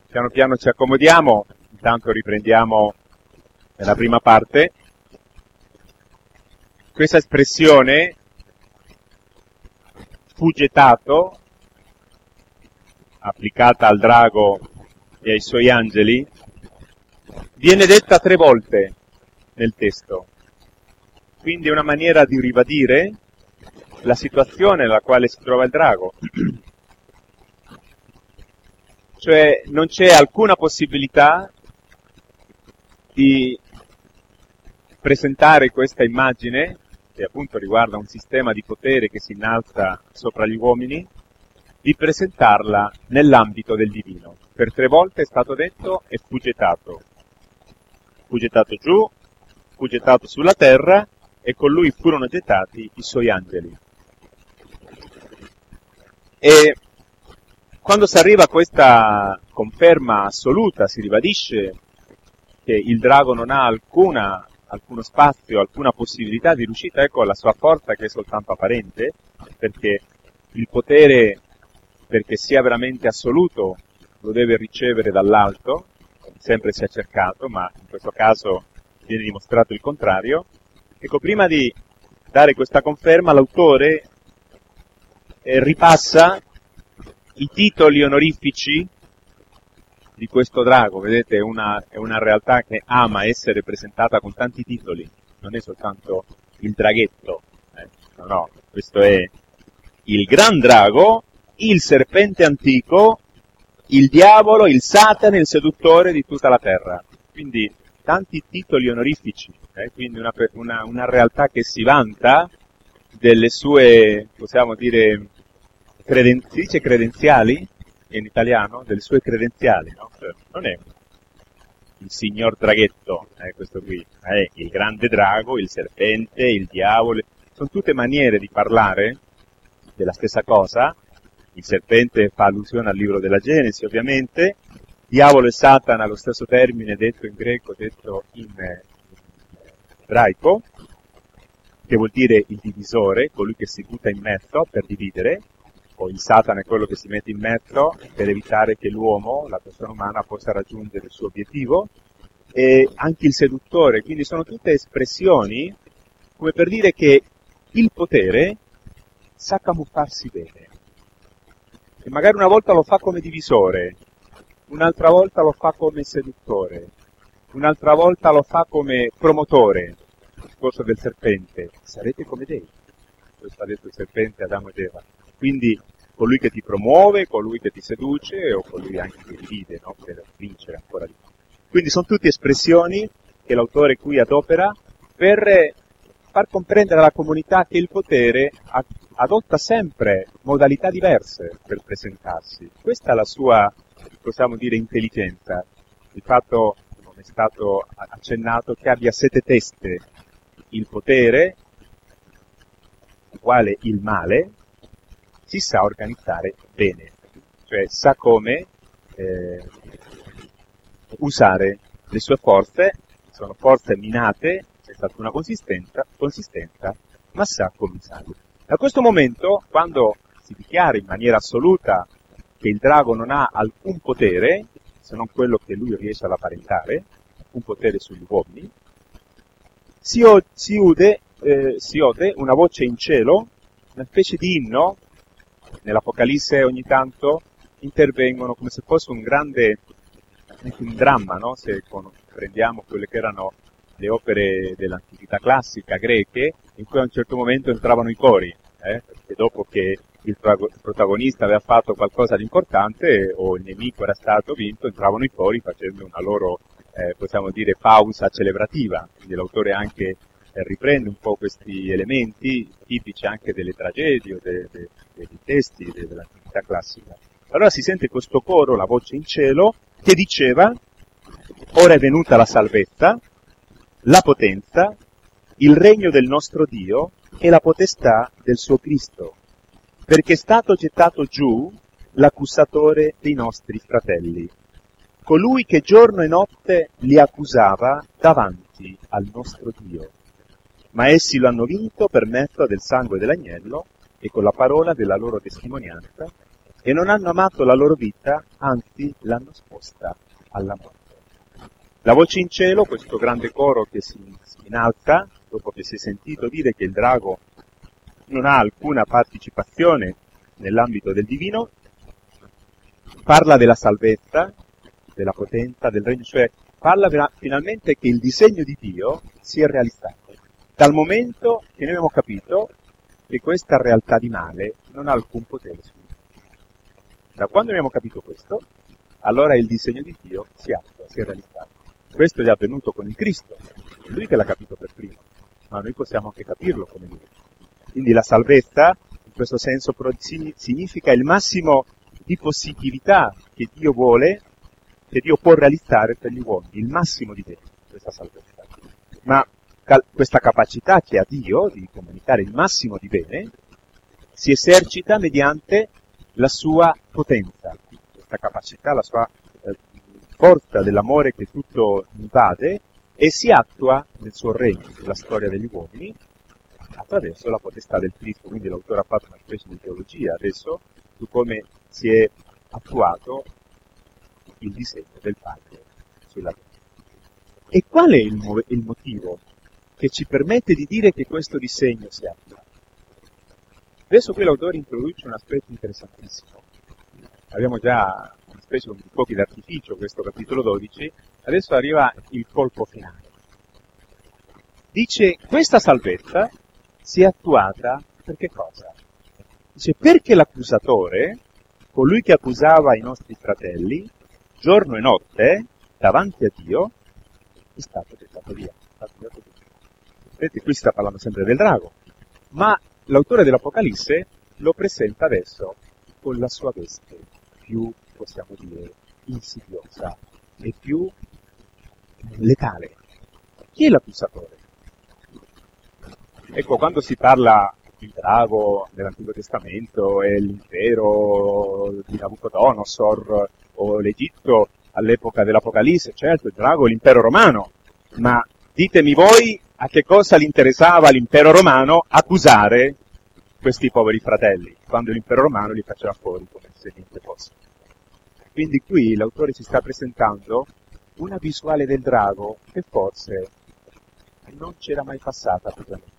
Piano piano ci accomodiamo, intanto riprendiamo nella prima parte. Questa espressione, fu gettato, applicata al drago e ai suoi angeli, viene detta 3 volte nel testo. Quindi è una maniera di ribadire la situazione nella quale si trova il drago. Cioè non c'è alcuna possibilità di presentare questa immagine, che appunto riguarda un sistema di potere che si innalza sopra gli uomini, di presentarla nell'ambito del divino. Per 3 volte è stato detto e fu gettato. Fu gettato giù, fu gettato sulla terra e con lui furono gettati i suoi angeli. E quando si arriva a questa conferma assoluta, si ribadisce che il drago non ha alcuno spazio, alcuna possibilità di riuscita, ecco la sua forza che è soltanto apparente, perché il potere, perché sia veramente assoluto, lo deve ricevere dall'alto, sempre si è cercato, ma in questo caso viene dimostrato il contrario. Ecco, prima di dare questa conferma, l'autore ripassa i titoli onorifici di questo drago. Vedete, è una realtà che ama essere presentata con tanti titoli, non è soltanto il draghetto, no, questo è il gran drago, il serpente antico, il diavolo, il Satana, il seduttore di tutta la terra. Quindi tanti titoli onorifici, quindi una realtà che si vanta delle sue, possiamo dire, si dice credenziali in italiano, delle sue credenziali, no? Cioè, non è il signor draghetto, questo qui, è il grande drago, il serpente, il diavolo, sono tutte maniere di parlare della stessa cosa. Il serpente fa allusione al libro della Genesi, ovviamente, diavolo e Satana, lo stesso termine detto in greco, detto in ebraico, che vuol dire il divisore, colui che si butta in mezzo per dividere, o il Satana è quello che si mette in mezzo per evitare che l'uomo, la persona umana, possa raggiungere il suo obiettivo, e anche il seduttore. Quindi sono tutte espressioni come per dire che il potere sa camuffarsi bene, e magari una volta lo fa come divisore, un'altra volta lo fa come seduttore, un'altra volta lo fa come promotore. Il discorso del serpente: sarete come Dei. Questo ha detto il serpente Adamo ed Eva. Quindi colui che ti promuove, colui che ti seduce, o colui anche che divide, no? Per vincere ancora di più. Quindi sono tutte espressioni che l'autore qui adopera per far comprendere alla comunità che il potere adotta sempre modalità diverse per presentarsi. Questa è la sua, possiamo dire, intelligenza. Il fatto, come è stato accennato, che abbia 7 teste: il potere, uguale il male, si sa organizzare bene, cioè sa come usare le sue forze. Sono forze minate, c'è stata una consistenza, ma sa come usarle. Da questo momento, quando si dichiara in maniera assoluta che il drago non ha alcun potere, se non quello che lui riesce ad apparentare, un potere sugli uomini, si ode una voce in cielo, una specie di inno. Nell'Apocalisse ogni tanto intervengono come se fosse un grande, un dramma, no? Se prendiamo quelle che erano le opere dell'antichità classica greche, in cui a un certo momento entravano i cori, perché dopo che il protagonista aveva fatto qualcosa di importante o il nemico era stato vinto, entravano i cori facendo una loro, possiamo dire, pausa celebrativa. Quindi l'autore anche riprende un po' questi elementi tipici anche delle tragedie o dei testi dell'antichità classica. Allora si sente questo coro, la voce in cielo, che diceva: ora è venuta la salvezza, la potenza, il regno del nostro Dio e la potestà del suo Cristo, perché è stato gettato giù l'accusatore dei nostri fratelli, colui che giorno e notte li accusava davanti al nostro Dio. Ma essi lo hanno vinto per mezzo del sangue dell'agnello e con la parola della loro testimonianza, e non hanno amato la loro vita, anzi l'hanno esposta alla morte. La voce in cielo, questo grande coro che si innalza, dopo che si è sentito dire che il drago non ha alcuna partecipazione nell'ambito del divino, parla della salvezza, della potenza, del regno, cioè parla finalmente che il disegno di Dio si è realizzato, dal momento che noi abbiamo capito che questa realtà di male non ha alcun potere su noi. Da quando abbiamo capito questo, allora il disegno di Dio si attua, si è realizzato. Questo è avvenuto con il Cristo, è Lui che l'ha capito per primo, ma noi possiamo anche capirlo come Lui. Quindi la salvezza, in questo senso, significa il massimo di possibilità che Dio vuole, che Dio può realizzare per gli uomini, il massimo di bene, questa salvezza. Ma questa capacità che ha Dio di comunicare il massimo di bene si esercita mediante la sua potenza, questa capacità, la sua forza dell'amore che tutto invade e si attua nel suo regno, nella storia degli uomini, attraverso la potestà del Cristo. Quindi l'autore ha fatto una specie di teologia adesso su come si è attuato il disegno del Padre sulla terra. E qual è il motivo che ci permette di dire che questo disegno si attua? Adesso qui l'autore introduce un aspetto interessantissimo. Abbiamo già una specie di fuochi d'artificio, questo capitolo 12, adesso arriva il colpo finale. Dice, questa salvezza si è attuata per che cosa? Dice, perché l'accusatore, colui che accusava i nostri fratelli, giorno e notte, davanti a Dio, è stato gettato via. Vedete, qui si sta parlando sempre del drago, ma l'autore dell'Apocalisse lo presenta adesso con la sua veste più, possiamo dire, insidiosa e più letale. Chi è l'accusatore? Ecco, quando si parla del drago nell'Antico Testamento e l'impero di Nabucodonosor o l'Egitto all'epoca dell'Apocalisse, certo, il drago è l'impero romano, ma ditemi voi a che cosa gli interessava all'impero romano accusare questi poveri fratelli, quando l'impero romano li faceva fuori come se niente fosse. Quindi qui l'autore ci sta presentando una visuale del drago che forse non c'era mai passata per la mente.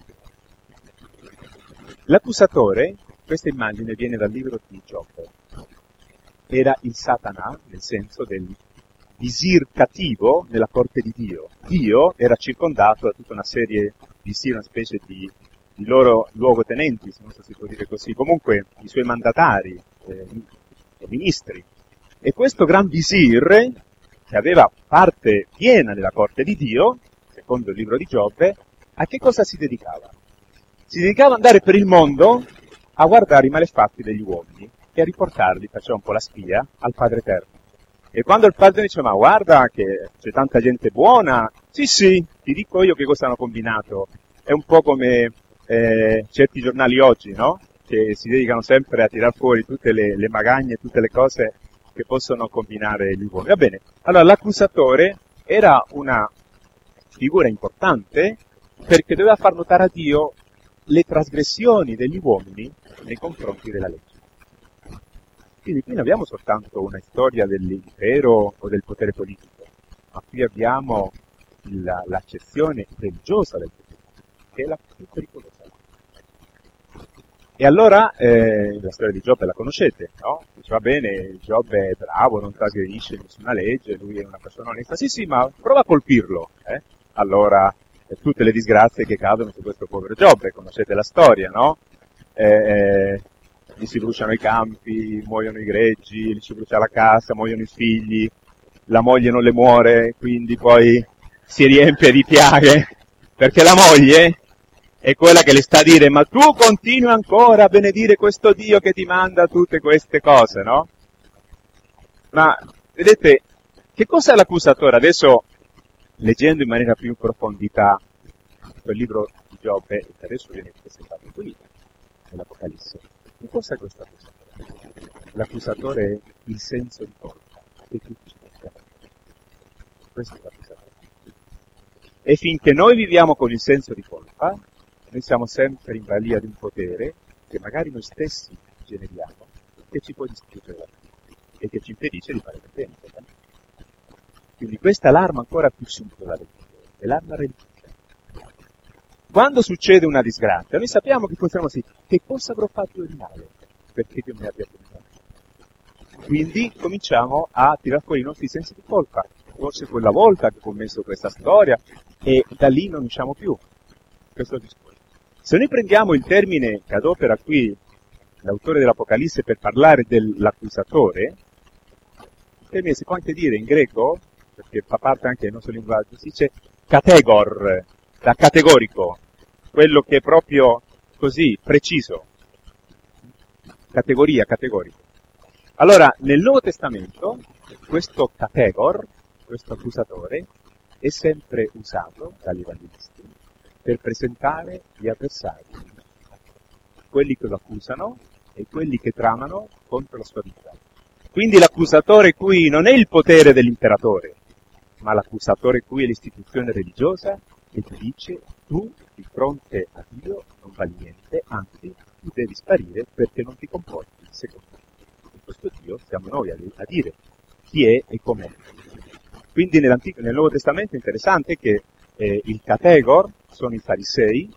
L'accusatore, questa immagine viene dal libro di Giobbe, era il Satana, nel senso del visir cattivo nella corte di Dio. Dio era circondato da tutta una serie di una specie di loro luogotenenti, se non so se si può dire così, comunque i suoi mandatari, i ministri. E questo gran visir, che aveva parte piena nella corte di Dio, secondo il libro di Giobbe, a che cosa si dedicava? Si dedicava ad andare per il mondo a guardare i malefatti degli uomini e a riportarli, faceva un po' la spia, al Padre Eterno. E quando il Padre dice, ma guarda che c'è tanta gente buona, sì, ti dico io che cosa hanno combinato. È un po' come certi giornali oggi, no? Che si dedicano sempre a tirar fuori tutte le magagne, tutte le cose che possono combinare gli uomini. Va bene, allora l'accusatore era una figura importante perché doveva far notare a Dio le trasgressioni degli uomini nei confronti della legge. Quindi qui non abbiamo soltanto una storia dell'impero o del potere politico, ma qui abbiamo l'accezione religiosa del potere, che è la più pericolosa. E allora, la storia di Giobbe la conoscete, no? Dice, va bene, Giobbe è bravo, non trasgredisce nessuna legge, lui è una persona onesta. Sì, ma prova a colpirlo, Allora, tutte le disgrazie che cadono su questo povero Giobbe, conoscete la storia, no? Gli si bruciano i campi, muoiono i greggi, gli si brucia la casa, muoiono i figli, la moglie non le muore, quindi poi si riempie di piaghe, perché la moglie è quella che le sta a dire, ma tu continui ancora a benedire questo Dio che ti manda tutte queste cose, no? Ma, vedete, che cos'è l'accusatore? Adesso, leggendo in maniera più in profondità quel libro di Giobbe, che adesso viene presentato qui, nell'Apocalisse, che cos'è questo accusatore? L'accusatore è il senso di colpa, che tutti ci possiamo. Questo è l'accusatore. E finché noi viviamo con il senso di colpa, noi siamo sempre in balia di un potere che magari noi stessi generiamo che ci può distruggere e che ci impedisce di fare del bene. Quindi questa è l'arma ancora più subdola della religione, è l'arma religiosa. Quando succede una disgrazia, noi sappiamo che funziona così: che cosa avrò fatto di male perché Dio mi abbia punito? Quindi cominciamo a tirar fuori i nostri sensi di colpa. Forse quella volta che ho commesso questa storia, e da lì non usciamo più. Questo è il discorso. Se noi prendiamo il termine che adopera qui l'autore dell'Apocalisse per parlare dell'accusatore, il termine si può anche dire in greco, perché fa parte anche del nostro linguaggio, si dice categor, da categorico, quello che è proprio così, preciso, categoria, categorico. Allora, nel Nuovo Testamento, questo categor, questo accusatore, è sempre usato dagli evangelisti per presentare gli avversari, quelli che lo accusano e quelli che tramano contro la sua vita. Quindi l'accusatore qui non è il potere dell'imperatore, ma l'accusatore qui è l'istituzione religiosa che ti dice: tu di fronte a Dio non vali niente, anzi tu devi sparire perché non ti comporti secondo me. E questo Dio siamo noi a dire chi è e com'è. Quindi nel Nuovo Testamento è interessante che il categor sono i farisei,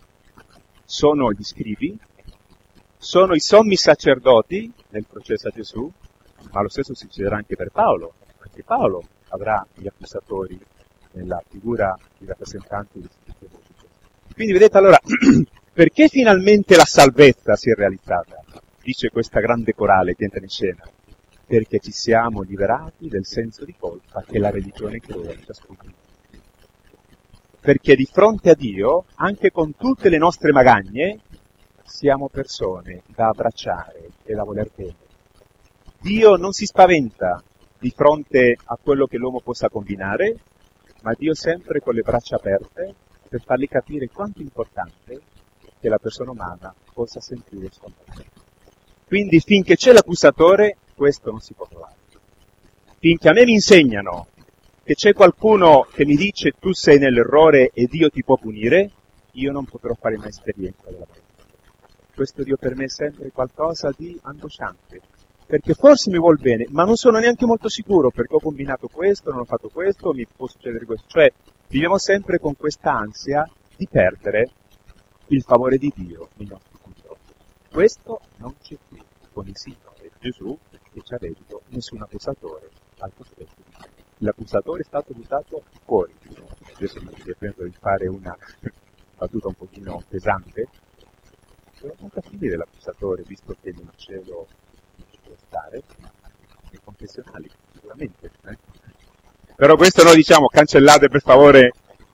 sono gli scribi, sono i sommi sacerdoti nel processo a Gesù, ma lo stesso succederà anche per Paolo. Anche Paolo avrà gli accusatori nella figura di rappresentanti dell'istituzione religiosa. Quindi vedete allora, perché finalmente la salvezza si è realizzata? Dice questa grande corale che entra in scena. Perché ci siamo liberati del senso di colpa che la religione crea in ciascuno. Perché di fronte a Dio, anche con tutte le nostre magagne, siamo persone da abbracciare e da voler bene. Dio non si spaventa di fronte a quello che l'uomo possa combinare, ma Dio sempre con le braccia aperte per fargli capire quanto è importante che la persona umana possa sentire il suo amore. Quindi finché c'è l'accusatore, questo non si può trovare. Finché a me mi insegnano che c'è qualcuno che mi dice tu sei nell'errore e Dio ti può punire, io non potrò fare mai esperienza della vita. Questo Dio per me è sempre qualcosa di angosciante, perché forse mi vuol bene, ma non sono neanche molto sicuro perché ho combinato questo, non ho fatto questo, mi può succedere questo. Cioè viviamo sempre con questa ansia di perdere il favore di Dio nei nostri confronti. Questo non c'è più con il Signore Gesù, che ci ha detto nessun accusatore al cospetto di Dio. L'accusatore è stato buttato fuori. Adesso mi penso di fare una battuta un pochino pesante, però molto fine dell'accusatore, visto che nel cielo non ci può stare, nei confessionali, sicuramente. Però questo noi diciamo, cancellate per favore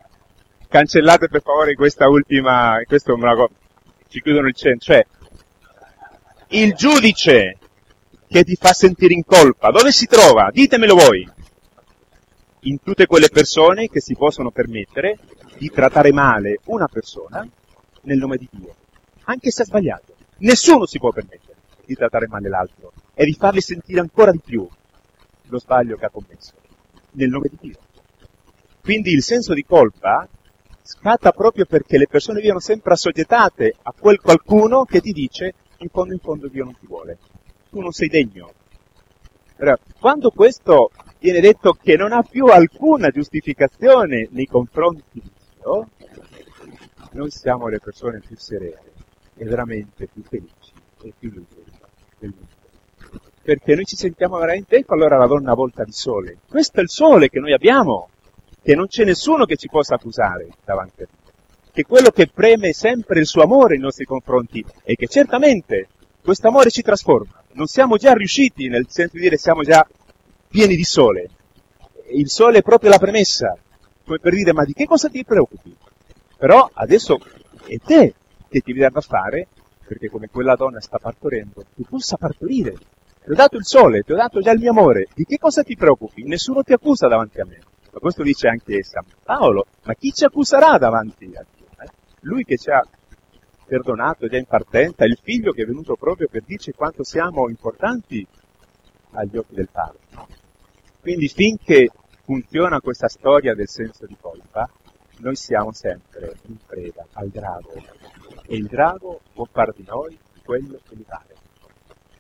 questa ultima, questo è una cosa, ci chiudono il centro, cioè, il giudice che ti fa sentire in colpa, dove si trova? Ditemelo voi. In tutte quelle persone che si possono permettere di trattare male una persona nel nome di Dio, anche se ha sbagliato. Nessuno si può permettere di trattare male l'altro e di fargli sentire ancora di più lo sbaglio che ha commesso nel nome di Dio. Quindi il senso di colpa scatta proprio perché le persone vivono sempre assoggettate a quel qualcuno che ti dice in fondo Dio non ti vuole, tu non sei degno. Però, quando questo viene detto che non ha più alcuna giustificazione nei confronti di Dio, noi siamo le persone più serene e veramente più felici e più liberi del mondo. Perché noi ci sentiamo veramente, ecco allora la donna volta di sole. Questo è il sole che noi abbiamo, che non c'è nessuno che ci possa accusare davanti a Dio. Che è quello che preme sempre il suo amore nei nostri confronti e che certamente questo amore ci trasforma. Non siamo già riusciti, nel senso di dire siamo già pieni di sole. Il sole è proprio la premessa, come per dire ma di che cosa ti preoccupi? Però adesso è te che ti devi da fare, perché come quella donna sta partorendo, tu possa partorire. Ti ho dato il sole, ti ho dato già il mio amore, di che cosa ti preoccupi? Nessuno ti accusa davanti a me. Ma questo dice anche San Paolo, ma chi ci accuserà davanti a Dio? Lui che ci ha perdonato già in partenza, il figlio che è venuto proprio per dirci quanto siamo importanti agli occhi del Padre. Quindi finché funziona questa storia del senso di colpa, noi siamo sempre in preda al drago, e il drago può far di noi quello che gli pare.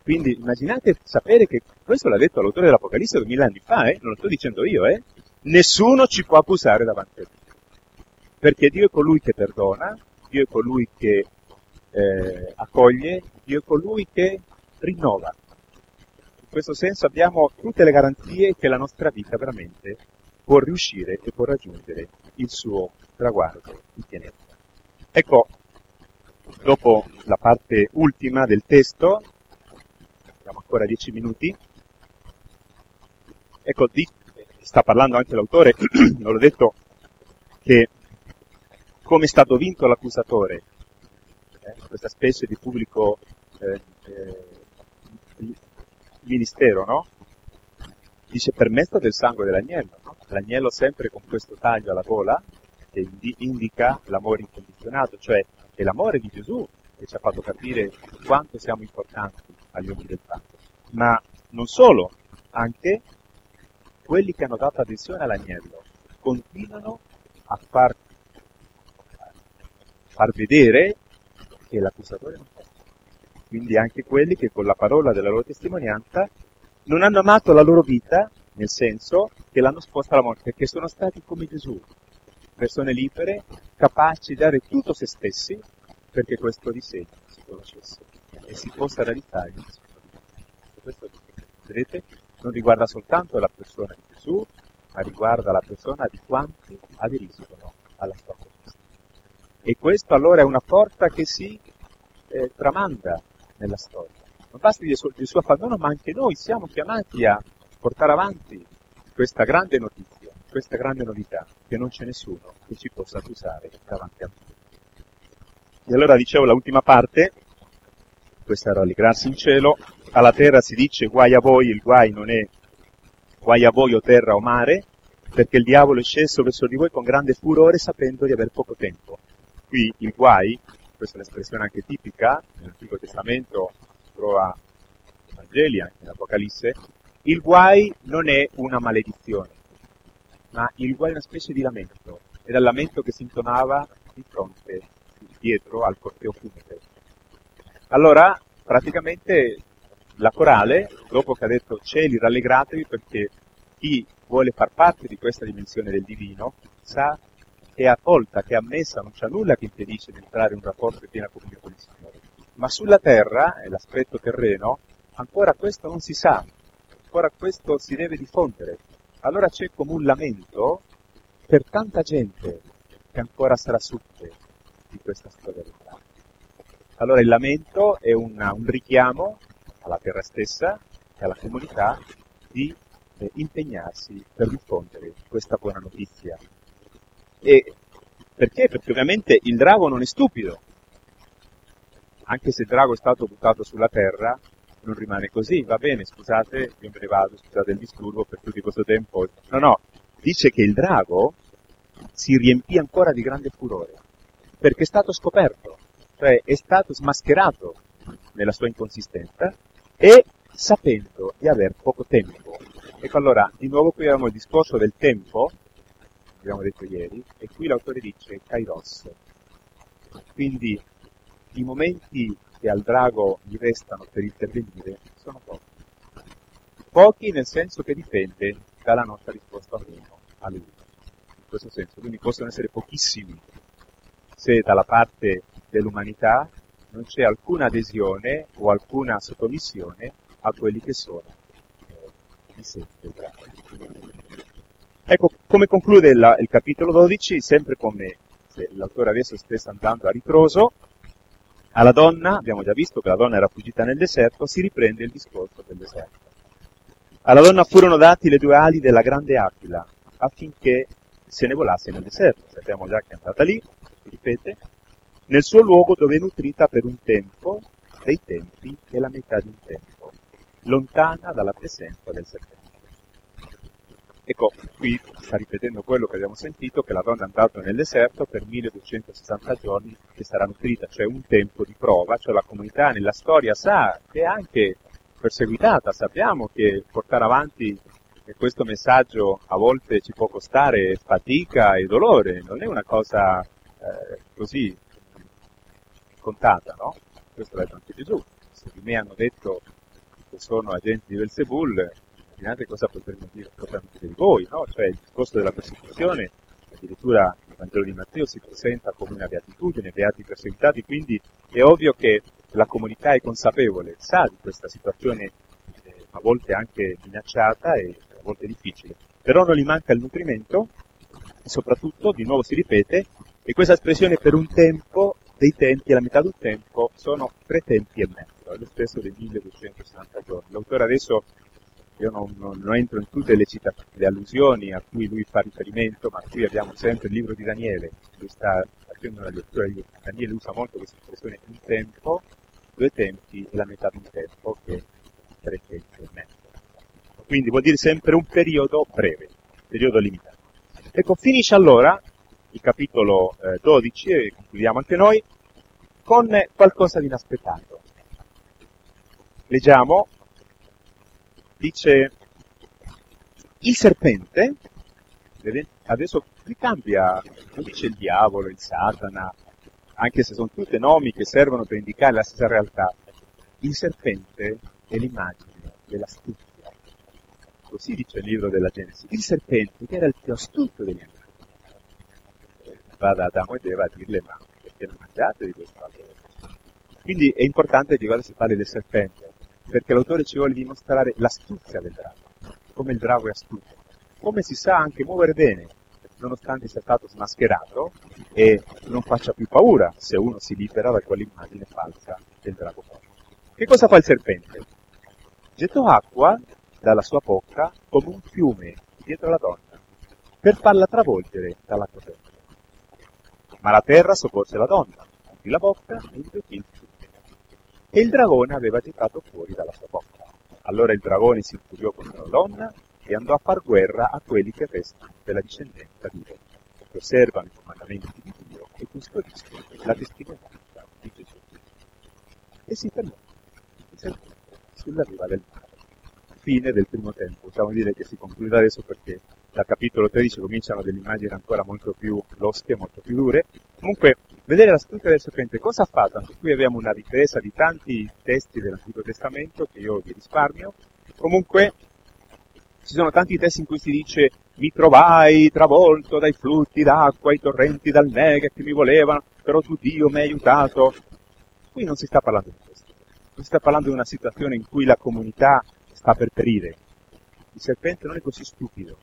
Quindi immaginate sapere che questo l'ha detto l'autore dell'Apocalisse 2000 anni fa, non lo sto dicendo io, nessuno ci può accusare davanti a Dio. Perché Dio è colui che perdona, Dio è colui che accoglie, Dio è colui che rinnova. In questo senso abbiamo tutte le garanzie che la nostra vita veramente può riuscire e può raggiungere il suo traguardo di pienezza. Ecco, dopo la parte ultima del testo, abbiamo ancora 10 minuti, ecco, sta parlando anche l'autore, non l'ho detto, che come è stato vinto l'accusatore, questa specie di pubblico ministero, no? Dice per mezzo del sangue dell'agnello, no? L'agnello sempre con questo taglio alla gola, che indica l'amore incondizionato, cioè è l'amore di Gesù che ci ha fatto capire quanto siamo importanti agli occhi del Padre. Ma non solo, anche quelli che hanno dato adesione all'agnello continuano a far vedere che l'accusatore non c'è. Quindi anche quelli che con la parola della loro testimonianza non hanno amato la loro vita, nel senso che l'hanno esposta alla morte, perché sono stati come Gesù, persone libere, capaci di dare tutto se stessi, perché questo disegno si conoscesse e si possa realizzare. Questo, vedete, non riguarda soltanto la persona di Gesù, ma riguarda la persona di quanti aderiscono alla sua proposta. E questo allora è una porta che si tramanda nella storia. Non basta Gesù abbandono, ma anche noi siamo chiamati a portare avanti questa grande notizia, questa grande novità, che non c'è nessuno che ci possa accusare davanti a noi. E allora dicevo la ultima parte, questo era rallegrarsi in cielo, alla terra si dice guai a voi, il guai non è guai a voi o terra o mare, perché il diavolo è sceso verso di voi con grande furore sapendo di aver poco tempo. Qui il guai, questa è l'espressione anche tipica, nell'Antico Testamento si trova nei Vangeli, anche nell'Apocalisse, il guai non è una maledizione, ma il guai è una specie di lamento, era il lamento che si intonava di fronte, dietro al corteo funebre. Allora, praticamente, la corale, dopo che ha detto cieli rallegratevi perché chi vuole far parte di questa dimensione del divino sa che è accolta, che è ammessa, non c'è nulla che impedisce di entrare in un rapporto di piena comunione con il Signore. Ma sulla terra, è l'aspetto terreno, ancora questo non si sa, ancora questo si deve diffondere. Allora c'è come un lamento per tanta gente che ancora sarà sutte di questa storia del Padre. Allora il lamento è un richiamo alla terra stessa e alla comunità di impegnarsi per diffondere questa buona notizia. E perché? Perché ovviamente il drago non è stupido. Anche se il drago è stato buttato sulla terra, non rimane così. Va bene, scusate, io me ne vado, scusate il disturbo per tutto questo tempo. No, dice che il drago si riempì ancora di grande furore, perché è stato scoperto, cioè è stato smascherato nella sua inconsistenza e sapendo di aver poco tempo. Ecco allora, di nuovo qui abbiamo il discorso del tempo, abbiamo detto ieri, e qui l'autore dice kairos. Quindi i momenti che al drago gli restano per intervenire sono pochi. Pochi nel senso che dipende dalla nostra risposta a lui. In questo senso, quindi possono essere pochissimi se dalla parte dell'umanità non c'è alcuna adesione o alcuna sottomissione a quelli che sono i segni del drago. Ecco, come conclude il capitolo 12, sempre come se l'autore adesso stesse andando a ritroso, alla donna, abbiamo già visto che la donna era fuggita nel deserto, si riprende il discorso del deserto. Alla donna furono dati le due ali della grande aquila, affinché se ne volasse nel deserto. Sappiamo già che è andata lì, si ripete, nel suo luogo dove è nutrita per un tempo, dei tempi e la metà di un tempo, lontana dalla presenza del serpente. Ecco, qui sta ripetendo quello che abbiamo sentito, che la donna è andata nel deserto per 1260 giorni che sarà nutrita, cioè un tempo di prova, cioè la comunità nella storia sa che è anche perseguitata, sappiamo che portare avanti questo messaggio a volte ci può costare fatica e dolore, non è una cosa così scontata, no? Questo l'ha detto anche Gesù. Se di me hanno detto che sono agenti di Belzebul, immaginate cosa potremmo dire di voi, no? Cioè il discorso della persecuzione, addirittura il Vangelo di Matteo si presenta come una beatitudine, beati i perseguitati, quindi è ovvio che la comunità è consapevole, sa di questa situazione a volte anche minacciata e a volte difficile, però non gli manca il nutrimento e soprattutto, di nuovo si ripete, e questa espressione per un tempo, dei tempi, la metà del tempo, sono 3 tempi e mezzo, è lo stesso dei 1260 giorni. L'autore adesso, io non entro in tutte le allusioni a cui lui fa riferimento, ma qui abbiamo sempre il libro di Daniele, lui sta facendo una lettura di Daniele, usa molto questa espressione un tempo, 2 tempi e la metà di un tempo, che è 3 tempi e mezzo. Quindi vuol dire sempre un periodo breve, periodo limitato. Ecco, finisce allora il capitolo 12, e concludiamo anche noi, con qualcosa di inaspettato. Leggiamo, dice, il serpente, adesso ricambia, non dice il diavolo, il Satana, anche se sono tutti nomi che servono per indicare la stessa realtà. Il serpente è l'immagine dell'astuzia. Così dice il libro della Genesi. Il serpente, che era il più astuto degli animali, va da Adamo ed Eva a dirle, ma perché non mangiate di questo albero? Quindi è importante che quando si parli del serpente, perché l'autore ci vuole dimostrare l'astuzia del drago, come il drago è astuto, come si sa anche muovere bene, nonostante sia stato smascherato, e non faccia più paura se uno si libera da quell'immagine falsa del drago. Che cosa fa il serpente? Gettò acqua dalla sua bocca come un fiume dietro la donna, per farla travolgere dalla corrente. Ma la terra soccorse la donna, aprì la bocca e inghiottì il fiume. E il dragone aveva gettato fuori dalla sua bocca. Allora il dragone si infuriò contro la donna e andò a far guerra a quelli che restano della discendenza di Dio, che osservano i comandamenti di Dio e custodiscono la testimonianza di Gesù. E si fermò sulla riva del mare. Fine del primo tempo, possiamo dire che si conclude adesso perché dal capitolo 13 cominciano delle immagini ancora molto più losche, molto più dure. Comunque, vedere l'astuzia del serpente, cosa ha fatto? Anche qui abbiamo una ripresa di tanti testi dell'Antico Testamento che io vi risparmio. Comunque, ci sono tanti testi in cui si dice mi trovai travolto dai flutti d'acqua, i torrenti dal Negev che mi volevano, però tu Dio mi hai aiutato. Qui non si sta parlando di questo, non si sta parlando di una situazione in cui la comunità sta per perire. Il serpente non è così stupido.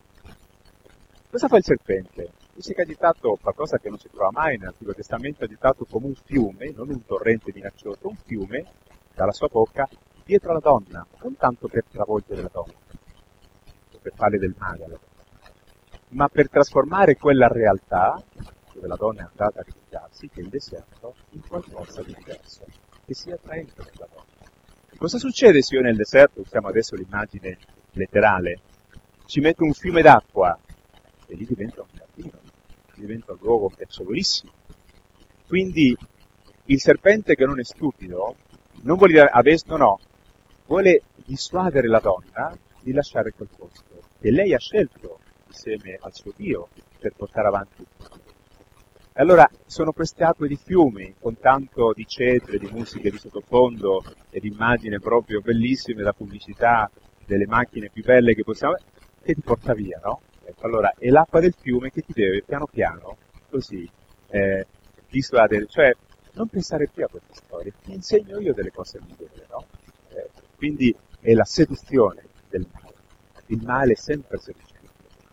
Cosa fa il serpente? Dice che ha agitato qualcosa che non si trova mai nell'Antico Testamento, ha agitato come un fiume, non un torrente minaccioso, un fiume dalla sua bocca dietro la donna, non tanto per travolgere la donna, per farle del male alla donna, ma per trasformare quella realtà, dove la donna è andata a rifugiarsi, che è il deserto, in qualcosa di diverso, che sia attraente per la donna. Cosa succede se io nel deserto, usiamo adesso l'immagine letterale, ci metto un fiume d'acqua e lì diventa un giardino, diventa un luogo piacevolissimo. Quindi il serpente, che non è stupido, non vuole dire adesso no, vuole dissuadere la donna di lasciare quel posto che lei ha scelto insieme al suo Dio per portare avanti il suo. E allora sono queste acque di fiumi con tanto di cetre, di musiche di sottofondo e di immagini proprio bellissime da pubblicità delle macchine più belle che possiamo, che ti porta via, no? Ecco, allora è l'acqua del fiume che ti deve piano piano così dissuadere, cioè non pensare più a queste storie, ti insegno io delle cose migliori, no? Quindi è la seduzione del male. Il male è sempre seducente.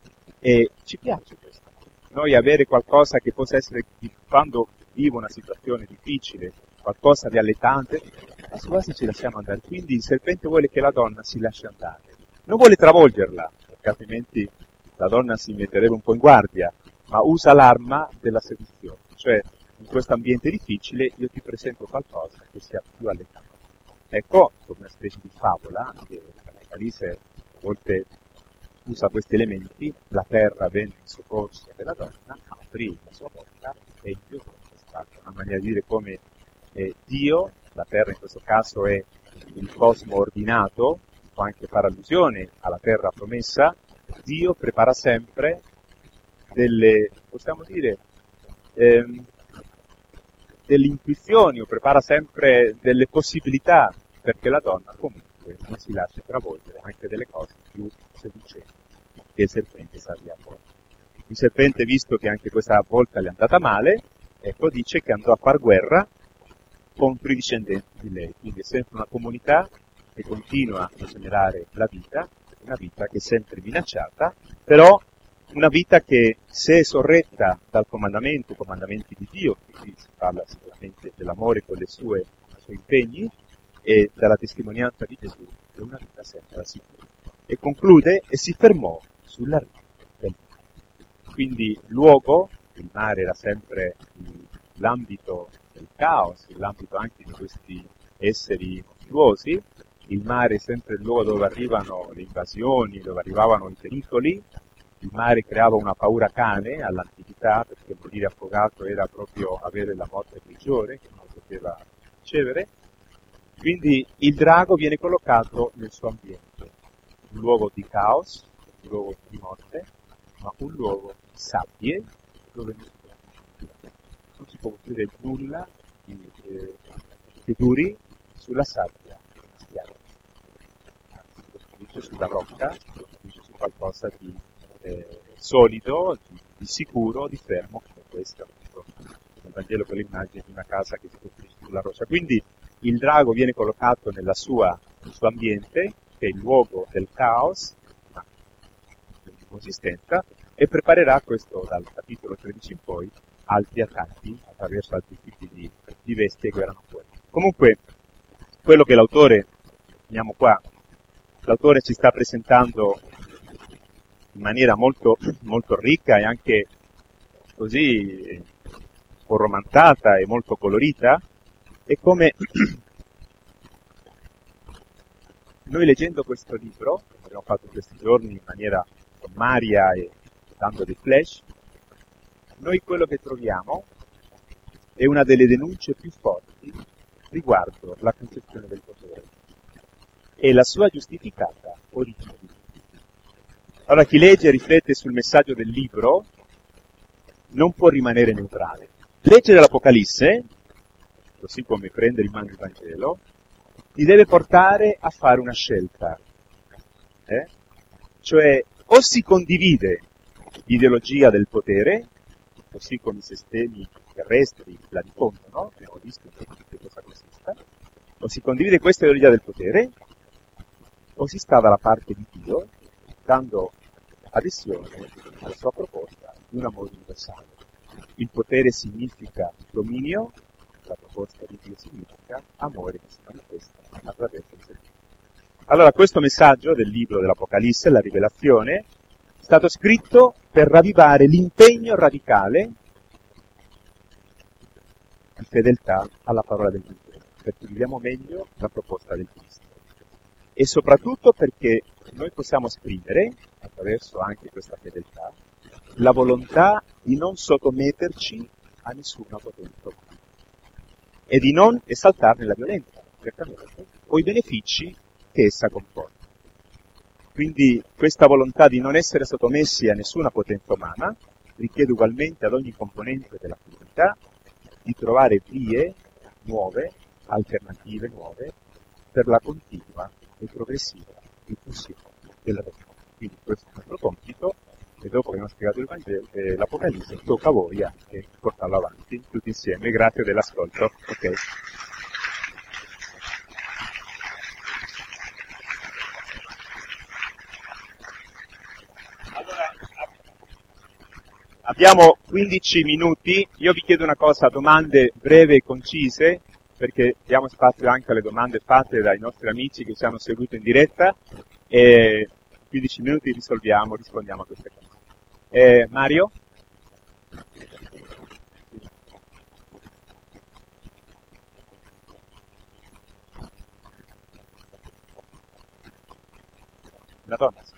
E ci piace questo. Noi avere qualcosa che possa essere, quando vivo una situazione difficile, qualcosa di alletante, quasi ci lasciamo andare. Quindi il serpente vuole che la donna si lasci andare. Non vuole travolgerla, perché altrimenti la donna si metterebbe un po' in guardia, ma usa l'arma della seduzione. Cioè, in questo ambiente difficile, io ti presento qualcosa che sia più allettante. Ecco, come una specie di favola, che l'Apocalisse a volte usa questi elementi, la terra venne in soccorso della donna, aprì la sua bocca e inchiusò questa una maniera di dire come Dio, la terra in questo caso è il cosmo ordinato, può anche fare allusione alla terra promessa, Dio prepara sempre delle, possiamo dire, delle intuizioni o prepara sempre delle possibilità perché la donna comunque comunque non si lascia travolgere anche delle cose più seducenti che il serpente sa di amore. Il serpente, visto che anche questa volta gli è andata male, ecco, dice che andò a far guerra contro i discendenti di lei. Quindi è sempre una comunità che continua a generare la vita, una vita che è sempre minacciata, però una vita che, se è sorretta dal comandamento, i comandamenti di Dio, qui si parla sicuramente dell'amore con i suoi impegni, e dalla testimonianza di Gesù, è una vita sempre sicura. E conclude, e si fermò sulla riva del mare. Quindi il luogo, il mare era sempre l'ambito del caos, l'ambito anche di questi esseri mostruosi, il mare è sempre il luogo dove arrivano le invasioni, dove arrivavano i pericoli. Il mare creava una paura cane all'antichità, perché morire affogato era proprio avere la morte peggiore, che non poteva ricevere. Quindi il drago viene collocato nel suo ambiente, un luogo di caos, un luogo di morte, ma un luogo di sabbie, dove non si può costruire nulla che duri sulla sabbia spiaggia. Si costruisce sulla rocca, si costruisce su qualcosa di solido, di sicuro, di fermo, come questo. Nel Vangelo con l'immagine di una casa che si costruisce sulla roccia. Quindi il drago viene collocato nel suo ambiente, che è il luogo del caos, ma di consistenza, e preparerà questo dal capitolo 13 in poi altri attacchi attraverso altri tipi di bestie che verranno fuori. Comunque, quello che l'autore, vediamo qua, l'autore ci sta presentando in maniera molto, molto ricca e anche così un po' romanzata e molto colorita, è come noi, leggendo questo libro, come abbiamo fatto in questi giorni in maniera sommaria e dando dei flash, noi quello che troviamo è una delle denunce più forti riguardo la concezione del potere e la sua giustificata origine. Allora, chi legge e riflette sul messaggio del libro non può rimanere neutrale. Leggere l'Apocalisse, così come prendere in mano il Vangelo, ti deve portare a fare una scelta. Cioè, o si condivide l'ideologia del potere, così come i sistemi terrestri la diffondono, abbiamo visto che cosa consista, o si condivide questa ideologia del potere, o si sta dalla parte di Dio, dando adesione alla sua proposta di un amore universale. Il potere significa dominio, la proposta di Dio significa amore che si manifesta attraverso il servizio. Allora, questo messaggio del libro dell'Apocalisse, la rivelazione, è stato scritto per ravvivare l'impegno radicale di fedeltà alla parola del Vangelo, perché viviamo meglio la proposta del Cristo. E soprattutto perché noi possiamo esprimere, attraverso anche questa fedeltà, la volontà di non sottometterci a nessuna potenza e di non esaltarne la violenza, certamente, o i benefici che essa comporta. Quindi questa volontà di non essere sottomessi a nessuna potenza umana richiede ugualmente ad ogni componente della comunità di trovare vie nuove, alternative nuove, per la continua e progressiva diffusione della dottrina. Quindi questo è il nostro compito, e dopo che abbiamo spiegato il Vangelo, l'Apocalisse, tocca a voi anche portarlo avanti tutti insieme. Grazie dell'ascolto. Okay. Allora, abbiamo 15 minuti, io vi chiedo una cosa, domande breve e concise, perché diamo spazio anche alle domande fatte dai nostri amici che ci hanno seguito in diretta, e 15 minuti rispondiamo a queste cose. Mario? La donna, sì.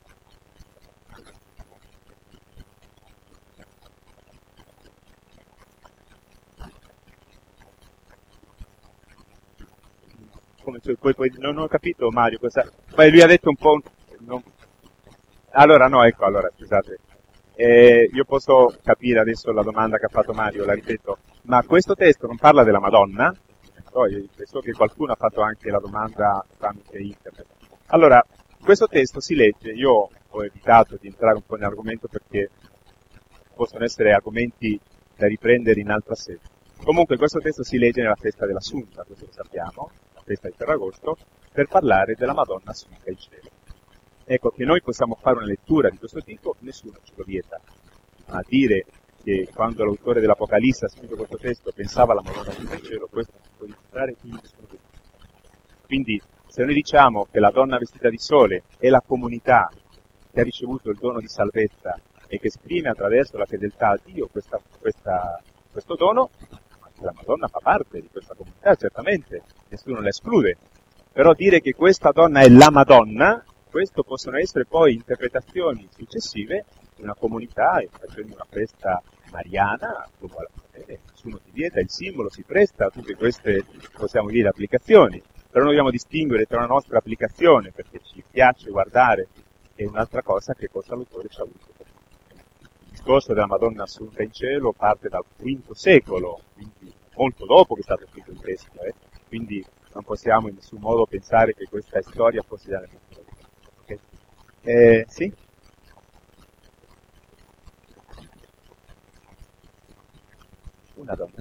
Come, cioè, poi, non ho capito Mario cosa... Beh, lui ha detto un po'... Allora, no, ecco, allora, scusate. Io posso capire adesso la domanda che ha fatto Mario, la ripeto, ma questo testo non parla della Madonna, so che qualcuno ha fatto anche la domanda tramite internet. Allora, questo testo si legge, io ho evitato di entrare un po' nell'argomento perché possono essere argomenti da riprendere in altra sede. Comunque questo testo si legge nella festa dell'Assunta, questo lo sappiamo, la festa di Ferragosto, per parlare della Madonna Assunta in cielo. Ecco, che noi possiamo fare una lettura di questo tipo, nessuno ce lo vieta. A dire che quando l'autore dell'Apocalisse ha scritto questo testo pensava alla Madonna Assunta in cielo, questo non può dimostrare che nessuno vieta. Quindi, se noi diciamo che la donna vestita di sole è la comunità che ha ricevuto il dono di salvezza e che esprime attraverso la fedeltà a Dio questo dono, la Madonna fa parte di questa comunità, certamente, nessuno la esclude. Però dire che questa donna è la Madonna, questo possono essere poi interpretazioni successive di una comunità, facendo una festa mariana, nessuno ti vieta, il simbolo si presta a tutte queste, possiamo dire, applicazioni. Però noi dobbiamo distinguere tra una nostra applicazione, perché ci piace guardare, e un'altra cosa che cosa l'autore ci ha avuto. Il discorso della Madonna Assunta in cielo parte dal V secolo, quindi molto dopo che è stato scritto il testo, quindi non possiamo in nessun modo pensare che questa storia fosse della nostra. Okay. Sì? Una donna.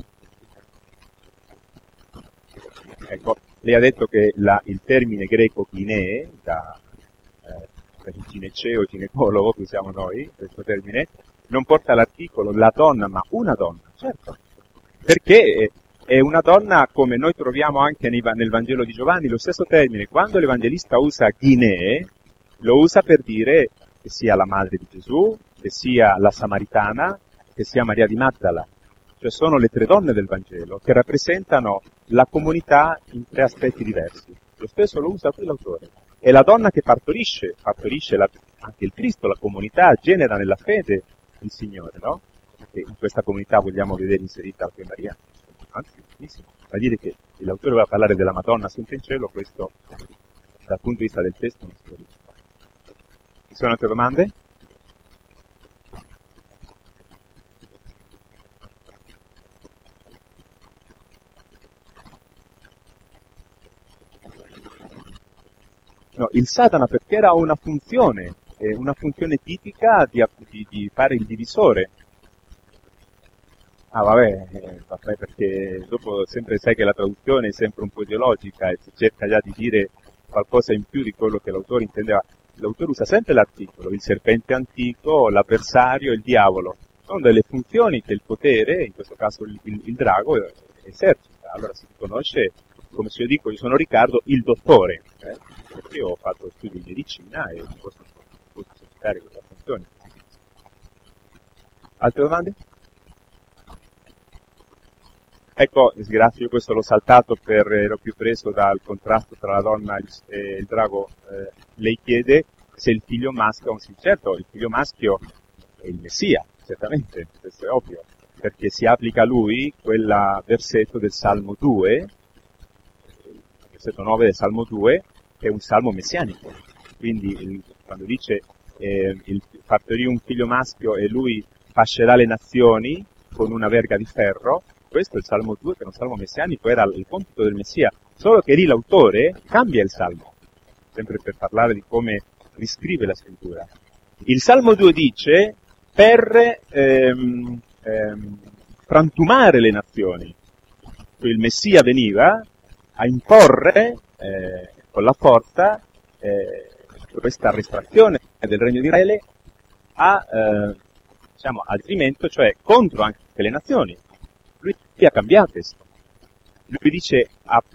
Ecco, lei ha detto che il termine greco ginee, da il gineceo, ginecologo che usiamo noi, questo termine, non porta l'articolo la donna, ma una donna, certo, perché è una donna come noi troviamo anche nel Vangelo di Giovanni, lo stesso termine, quando l'Evangelista usa ginee, lo usa per dire che sia la madre di Gesù, che sia la Samaritana, che sia Maria di Magdala, cioè sono le tre donne del Vangelo che rappresentano la comunità in tre aspetti diversi. Lo stesso lo usa qui l'autore. È la donna che partorisce anche il Cristo, la comunità, genera nella fede il Signore, no? E in questa comunità vogliamo vedere inserita anche Maria. Anzi, benissimo. Va a dire che l'autore voleva parlare della Madonna Assunta in cielo, questo dal punto di vista del testo non si può dire. Ci sono altre domande? No, il Satana perché era una funzione tipica di fare il divisore. Ah vabbè, perché dopo sempre sai che la traduzione è sempre un po' ideologica e si cerca già di dire qualcosa in più di quello che l'autore intendeva. L'autore usa sempre l'articolo, il serpente antico, l'avversario, il diavolo. Sono delle funzioni che il potere, in questo caso il drago, esercita. Allora si riconosce, come se io dico, io sono Riccardo, il dottore. Perché io ho fatto studi di medicina e posso esercitare questa funzione. Altre domande? Ecco, grazie, io questo l'ho saltato ero più preso dal contrasto tra la donna e il drago. Lei chiede se il figlio maschio, certo, il figlio maschio è il Messia, certamente, questo è ovvio, perché si applica a lui quel versetto del Salmo 2, il versetto 9 del Salmo 2, che è un salmo messianico. Quindi quando dice partorì un figlio maschio e lui fascerà le nazioni con una verga di ferro, questo è il Salmo 2, che è un salmo messianico, era il compito del Messia, solo che lì l'autore cambia il salmo, sempre per parlare di come riscrive la scrittura. Il Salmo 2 dice per frantumare le nazioni, cioè il Messia veniva a imporre con la forza questa restrizione del regno di Israele al tradimento, cioè contro anche le nazioni. Lui ha cambiato questo. Lui dice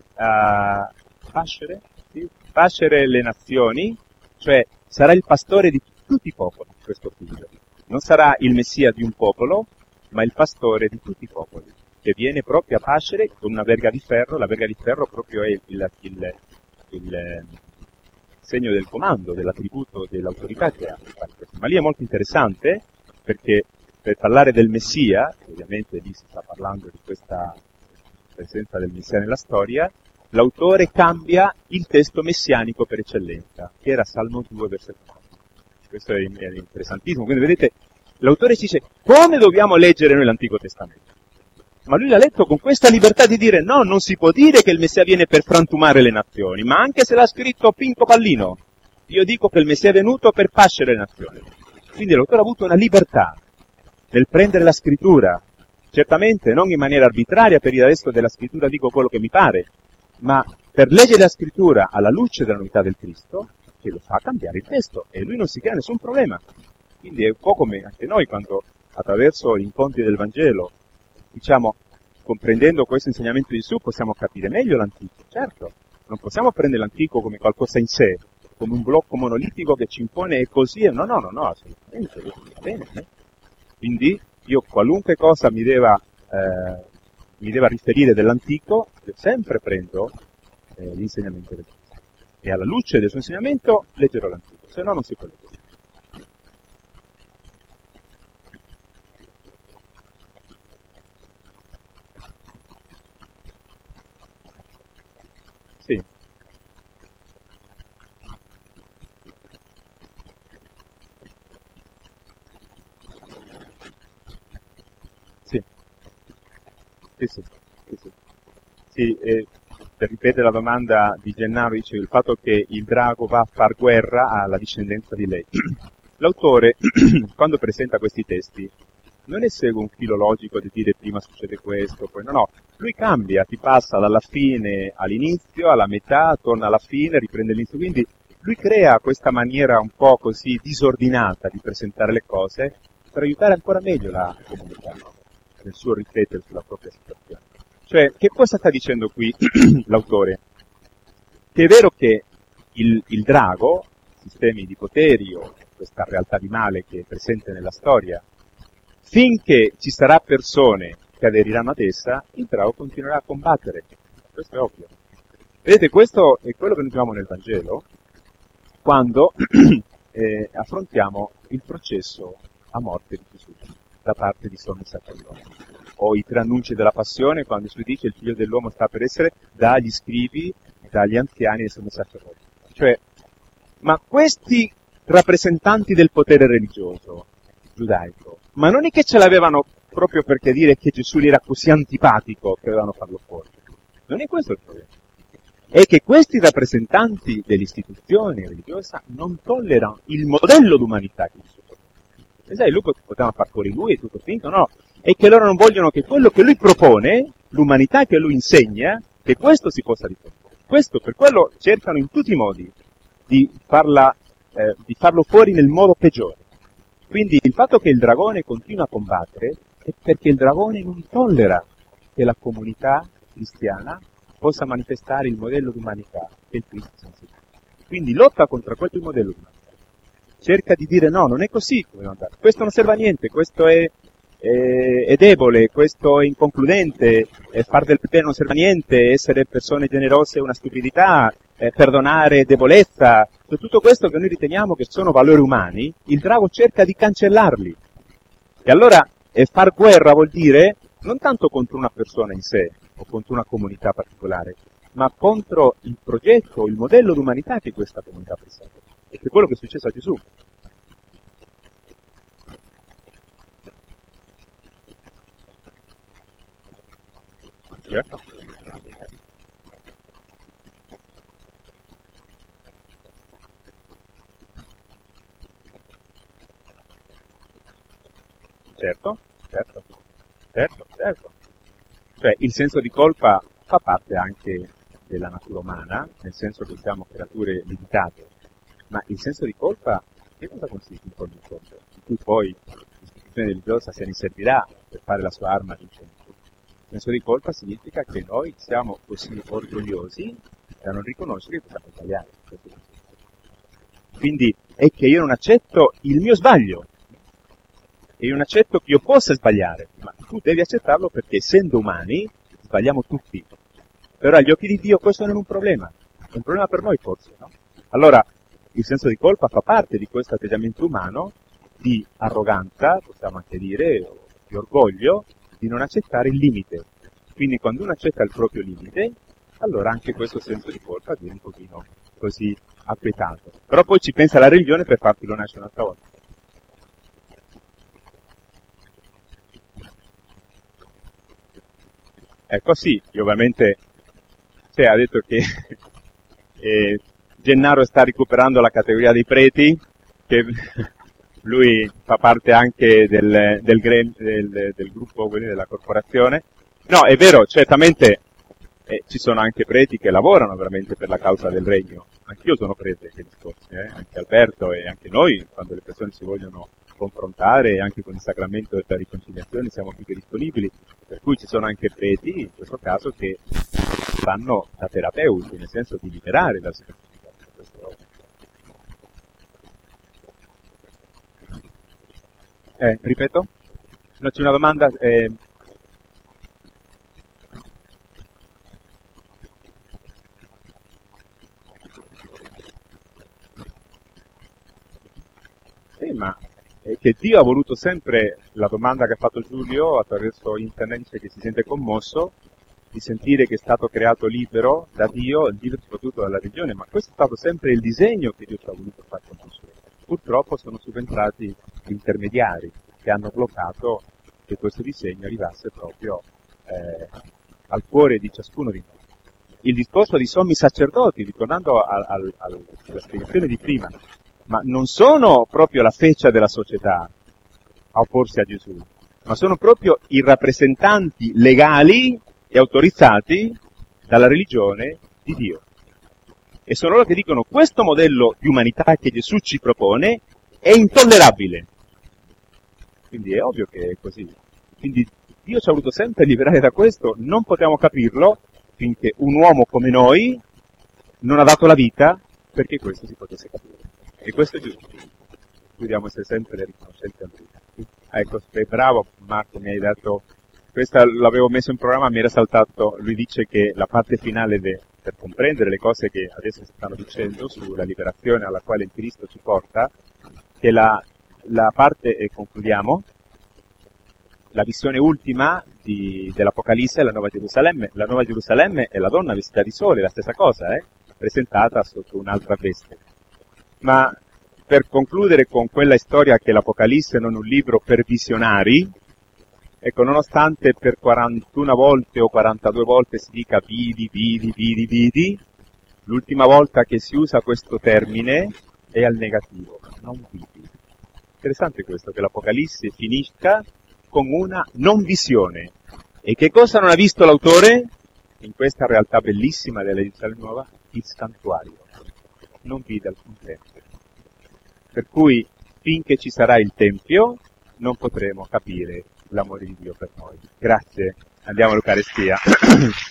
fascere le nazioni, cioè sarà il pastore di tutti i popoli, questo figlio. Non sarà il Messia di un popolo, ma il pastore di tutti i popoli, che viene proprio a fascere con una verga di ferro. La verga di ferro proprio è il segno del comando, dell'attributo, dell'autorità che ha. Ma lì è molto interessante, perché per parlare del Messia, ovviamente lì si sta parlando di questa presenza del Messia nella storia, l'autore cambia il testo messianico per eccellenza, che era Salmo 2, versetto 9. Questo è interessantissimo. Quindi vedete, l'autore ci dice come dobbiamo leggere noi l'Antico Testamento. Ma lui l'ha letto con questa libertà di dire no, non si può dire che il Messia viene per frantumare le nazioni, ma anche se l'ha scritto Pinco Pallino, io dico che il Messia è venuto per pascere le nazioni. Quindi l'autore ha avuto una libertà nel prendere la scrittura, certamente non in maniera arbitraria, per il resto della scrittura dico quello che mi pare, ma per leggere la scrittura alla luce della novità del Cristo, che lo fa cambiare il testo, e lui non si crea nessun problema. Quindi è un po' come anche noi quando attraverso gli incontri del Vangelo, diciamo, comprendendo questo insegnamento di Gesù, possiamo capire meglio l'antico. Certo, non possiamo prendere l'antico come qualcosa in sé, come un blocco monolitico che ci impone e così, no, assolutamente, va bene. Quindi io qualunque cosa mi deva riferire dell'antico, io sempre prendo l'insegnamento del Cristo. E alla luce del suo insegnamento leggerò l'antico, se no non si può leggere. Sì. Sì. Sì, per ripetere la domanda di Gennaro, dice il fatto che il drago va a far guerra alla discendenza di lei. L'autore, quando presenta questi testi, non ne segue un filo logico di dire prima succede questo, poi no, lui cambia, ti passa dalla fine all'inizio, alla metà, torna alla fine, riprende l'inizio, quindi lui crea questa maniera un po' così disordinata di presentare le cose per aiutare ancora meglio la comunità nel suo riflettere sulla propria situazione. Cioè, che cosa sta dicendo qui l'autore? Che è vero che il drago, sistemi di poteri o questa realtà di male che è presente nella storia, finché ci sarà persone che aderiranno ad essa, il drago continuerà a combattere. Questo è ovvio. Vedete, questo è quello che noi troviamo nel Vangelo quando affrontiamo il processo a morte di Gesù da parte di sommi sacerdoti. O i tre annunci della passione, quando Gesù dice il figlio dell'uomo sta per essere dagli scribi, dagli anziani e sommi sacerdoti. Cioè, ma questi rappresentanti del potere religioso giudaico, ma non è che ce l'avevano proprio perché dire che Gesù gli era così antipatico che dovevano farlo fuori. Non è questo il problema. È che questi rappresentanti dell'istituzione religiosa non tollerano il modello d'umanità che Gesù propone. E sai, lui poteva far fuori lui e tutto finto, no? È che loro non vogliono che quello che lui propone, l'umanità che lui insegna, che questo si possa riproporre. Questo, per quello cercano in tutti i modi di farlo fuori nel modo peggiore. Quindi il fatto che il dragone continua a combattere è perché il dragone non tollera che la comunità cristiana possa manifestare il modello di umanità che il Cristo ci insegna. Quindi lotta contro quel modello di umanità. Cerca di dire no, non è così, questo non serve a niente, questo è debole, questo è inconcludente, far del bene non serve a niente, essere persone generose è una stupidità, perdonare è debolezza, tutto questo che noi riteniamo che sono valori umani, il drago cerca di cancellarli. E allora far guerra vuol dire non tanto contro una persona in sé o contro una comunità particolare, ma contro il progetto, il modello d'umanità che questa comunità presenta. E che è quello che è successo a Gesù. Certo. Certo. Cioè, il senso di colpa fa parte anche della natura umana, nel senso che siamo creature limitate, ma il senso di colpa, che cosa consiste in colpa? In cui poi l'istituzione religiosa se ne servirà per fare la sua arma vincente. Il senso di colpa significa che noi siamo così orgogliosi da non riconoscere che possiamo sbagliare. Quindi è che io non accetto il mio sbaglio, e io non accetto che io possa sbagliare, ma tu devi accettarlo perché essendo umani sbagliamo tutti. Però agli occhi di Dio questo non è un problema, è un problema per noi forse, no? Allora il senso di colpa fa parte di questo atteggiamento umano di arroganza, possiamo anche dire, o di orgoglio, di non accettare il limite. Quindi quando uno accetta il proprio limite, allora anche questo senso di colpa viene un pochino così acquietato. Però poi ci pensa la religione per fartelo nascere un'altra volta. Ecco sì, io ovviamente, ha detto che Gennaro sta recuperando la categoria dei preti, che lui fa parte anche del gruppo, quindi della corporazione. No, è vero, certamente ci sono anche preti che lavorano veramente per la causa del regno. Anch'io sono prete, che discorsi, anche Alberto e anche noi, quando le persone si vogliono confrontare, anche con il sacramento della riconciliazione siamo più che disponibili, per cui ci sono anche preti, in questo caso, che fanno da terapeuti, nel senso di liberare dal sacrificio. Ripeto? No, c'è una domanda? Sì, ma è che Dio ha voluto sempre, la domanda che ha fatto Giulio attraverso internet, dice che si sente commosso di sentire che è stato creato libero da Dio, libero soprattutto dalla religione, ma questo è stato sempre il disegno che Dio ci ha voluto fare con Gesù. Purtroppo sono subentrati intermediari che hanno bloccato che questo disegno arrivasse proprio al cuore di ciascuno di noi. Il discorso di sommi sacerdoti, ritornando alla spiegazione di prima, ma non sono proprio la feccia della società a opporsi a Gesù, ma sono proprio i rappresentanti legali e autorizzati dalla religione di Dio. E sono loro che dicono: questo modello di umanità che Gesù ci propone è intollerabile. Quindi è ovvio che è così. Quindi Dio ci ha voluto sempre liberare da questo, non potevamo capirlo finché un uomo come noi non ha dato la vita perché questo si potesse capire. E questo è giusto. Dobbiamo essere sempre riconoscenti a lui. Ecco, bravo Marco, mi hai dato... Questa l'avevo messo in programma, mi era saltato, lui dice che la parte finale per comprendere le cose che adesso si stanno dicendo sulla liberazione alla quale il Cristo ci porta, che la parte, e concludiamo, la visione ultima dell'Apocalisse è la Nuova Gerusalemme. La Nuova Gerusalemme è la donna vestita di sole, la stessa cosa, presentata sotto un'altra veste. Ma per concludere con quella storia che l'Apocalisse non è un libro per visionari, ecco, nonostante per 41 volte o 42 volte si dica vidi, l'ultima volta che si usa questo termine è al negativo, non vidi. Interessante questo, che l'Apocalisse finisca con una non visione. E che cosa non ha visto l'autore? In questa realtà bellissima della Gerusalemme Nuova, il santuario. Non vide alcun tempio. Per cui, finché ci sarà il tempio, non potremo capire l'amore di Dio per noi. Grazie. Andiamo all'Eucaristia.